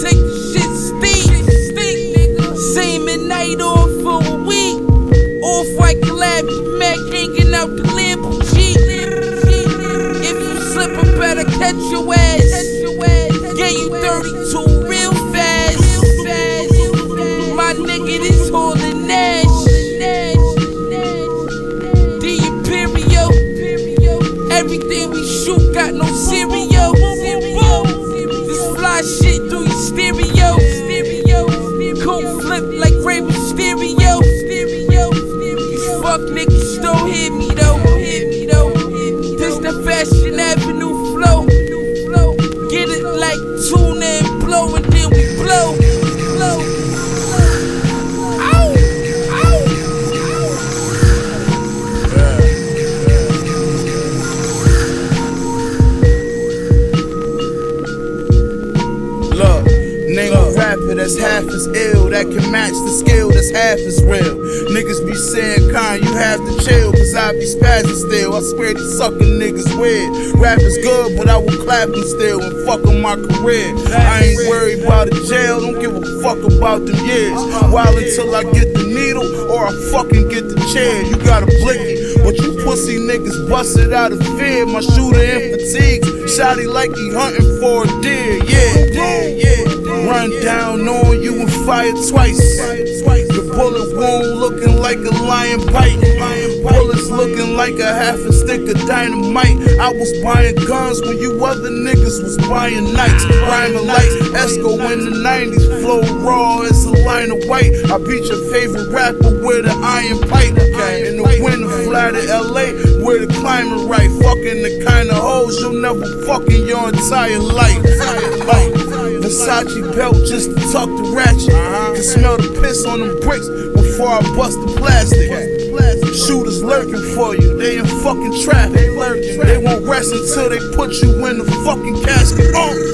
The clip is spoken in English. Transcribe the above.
make the shit stink. Same at night off for a week. Off-white collab, Mac hanging out the Lambo G. If you slippin', better catch your ass. Yeah, you 32 real fast. My nigga, this Hauling Nash. The Imperial. Everything we shoot got no cereal. This fly shit through your stereo. Cold flip like Rey Mysterio. These fuck niggas don't hear me though. This the Fashion Avenue flow. Get it like tuna and blow, and then we blow. Look, name a rapper that's half as ill, that can match the skill that's half as real. Niggas be saying, Con, you have to chill, cause I be spazzing still. I swear these suckin' niggas weird. Rap is good, but I will clap them still and fuck on my career. I ain't worried about a jail, don't give a fuck about them years. While until I get the needle, or I fucking get the chair. You got a blicky, but you pussy niggas busted out of fear. My shooter in fatigues, shotty like he hunting for a deer. Yeah. Run down on you and fire twice. The bullet wound looking like a lion bite. Bullets looking like a half a stick of dynamite. I was buying guns when you other niggas was buying nights. Rhyming like Esco in the 90s. Flow raw as a line of white. I beat your favorite rapper with an iron pipe. In the winter, fly to LA where the climate right. Fucking the kind of hoes you'll never fuck in your entire life. Versace belt just to tuck the ratchet. Can smell the piss on them bricks before I bust the plastic. Shooters lurking for you, they in fucking traffic. They won't rest until they put you in the fucking casket.